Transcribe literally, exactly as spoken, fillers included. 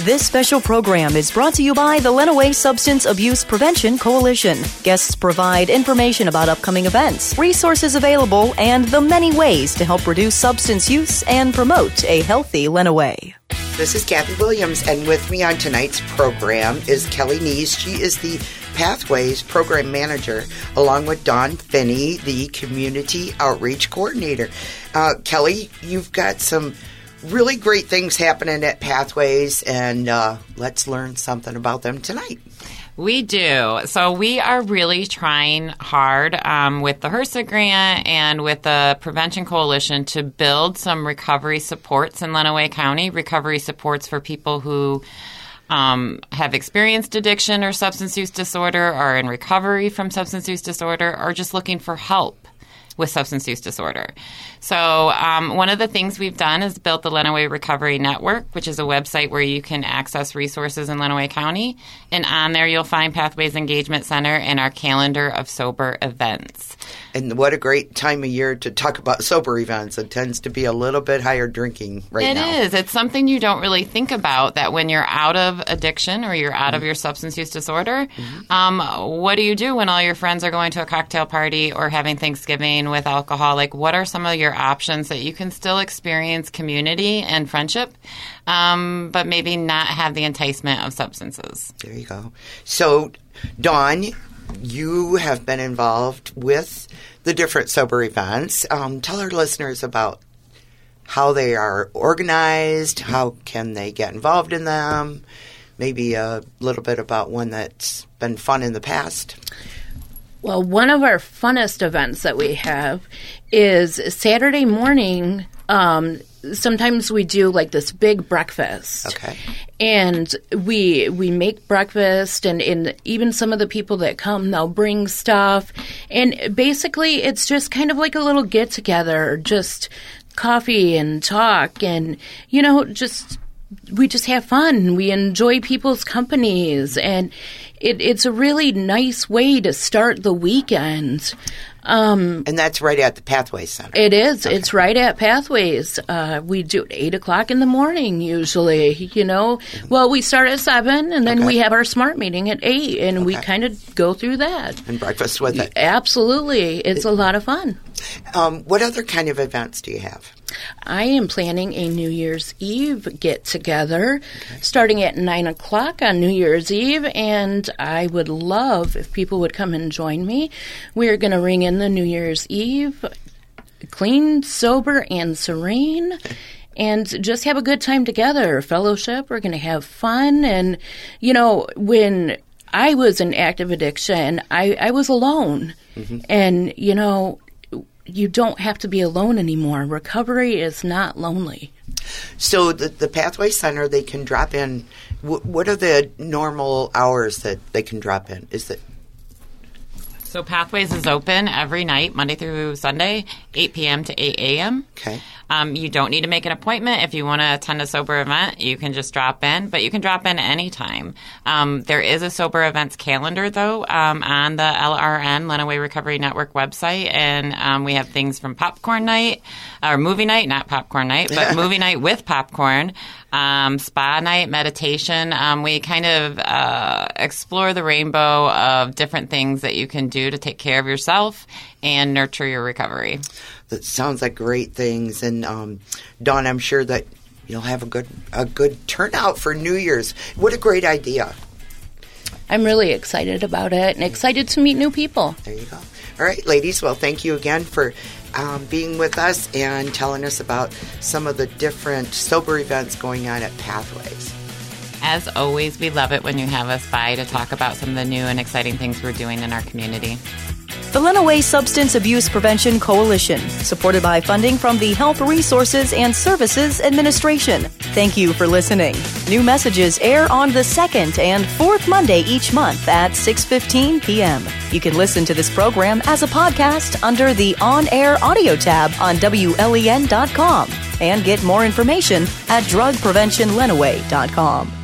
This special program is brought to you by the Lenawee Substance Abuse Prevention Coalition. Guests provide information about upcoming events, resources available, and the many ways to help reduce substance use and promote a healthy Lenawee. This is Kathy Williams, and with me on tonight's program is Kelly Nees. She is the Pathways Program Manager, along with Dawn Finney, the Community Outreach Coordinator. Uh, Kelly, you've got some really great things happening at Pathways, and uh, let's learn something about them tonight. We do. So we are really trying hard um, with the HRSA grant and with the Prevention Coalition to build some recovery supports in Lenawee County, recovery supports for people who um, have experienced addiction or substance use disorder, are in recovery from substance use disorder, or just looking for help with substance use disorder. So um, one of the things we've done is built the Lenawee Recovery Network, which is a website where you can access resources in Lenawee County. And on there you'll find Pathways Engagement Center and our calendar of sober events. And what a great time of year to talk about sober events. It tends to be a little bit higher drinking right it now. It is. It's something you don't really think about, that when you're out of addiction or you're out mm-hmm. of your substance use disorder, mm-hmm. um, what do you do when all your friends are going to a cocktail party or having Thanksgiving with alcohol? Like, what are some of your options that you can still experience community and friendship, um, but maybe not have the enticement of substances? There you go. So, Dawn, you have been involved with the different sober events. Um, tell our listeners about how they are organized, how can they get involved in them, maybe a little bit about one that's been fun in the past. Well, one of our funnest events that we have is Saturday morning. Um, sometimes we do like this big breakfast. Okay. And we we make breakfast, and, and even some of the people that come, they'll bring stuff. And basically, it's just kind of like a little get-together, just coffee and talk and, you know, just we just have fun. We enjoy people's companies, and it, it's a really nice way to start the weekend. Um, and that's right at the Pathways Center. It is. Okay. It's right at Pathways. Uh, we do it eight o'clock in the morning usually, you know. Well, we start at seven, and then okay. we have our SMART meeting at eight, and okay. we kind of go through that. And breakfast with it. Absolutely. It's a lot of fun. Um, what other kind of events do you have? I am planning a New Year's Eve get-together okay. starting at nine o'clock on New Year's Eve, and I would love if people would come and join me. We're going to ring in the New Year's Eve clean, sober, and serene, and just have a good time together, fellowship. We're going to have fun, and, you know, when I was in active addiction, I, I was alone, mm-hmm. and, you know, you don't have to be alone anymore. Recovery is not lonely. So the, the Pathway Center, they can drop in. W- what are the normal hours that they can drop in? Is that So Pathways is open every night, Monday through Sunday, eight p.m. to eight a.m. Okay. Um, you don't need to make an appointment. If you want to attend a sober event, you can just drop in, but you can drop in anytime. Um, there is a sober events calendar, though, um, on the L R N, Lenawee Recovery Network website, and um, we have things from popcorn night, or movie night, not popcorn night, but movie night with popcorn, um, spa night, meditation. Um, we kind of uh, explore the rainbow of different things that you can do to take care of yourself and nurture your recovery. That sounds like great things. And um, Dawn, I'm sure that you'll have a good a good turnout for New Year's. What a great idea. I'm really excited about it and excited to meet new people. There you go. All right, ladies. Well, thank you again for um, being with us and telling us about some of the different sober events going on at Pathways. As always, we love it when you have us by to talk about some of the new and exciting things we're doing in our community. The Lenawee Substance Abuse Prevention Coalition, supported by funding from the Health Resources and Services Administration. Thank you for listening. New messages air on the second and fourth Monday each month at six fifteen p.m. You can listen to this program as a podcast under the On-Air Audio tab on W L E N dot com and get more information at drug prevention lenawee dot com.